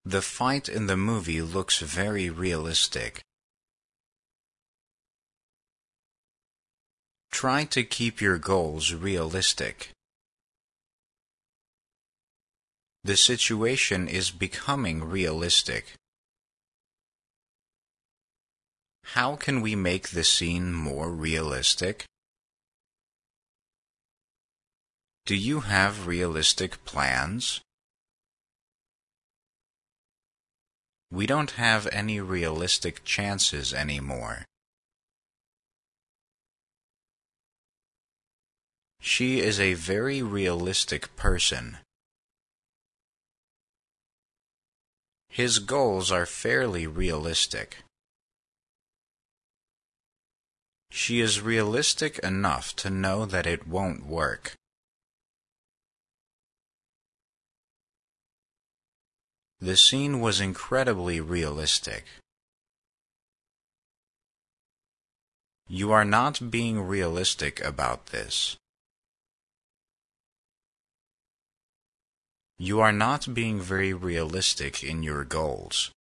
The fight in the movie looks very realistic. Try to keep your goals realistic. The situation is becoming realistic. How can we make the scene more realistic? Do you have realistic plans? We don't have any realistic chances anymore. She is a very realistic person. His goals are fairly realistic. She is realistic enough to know that it won't work. The scene was incredibly realistic. You are not being realistic about this. You are not being very realistic in your goals.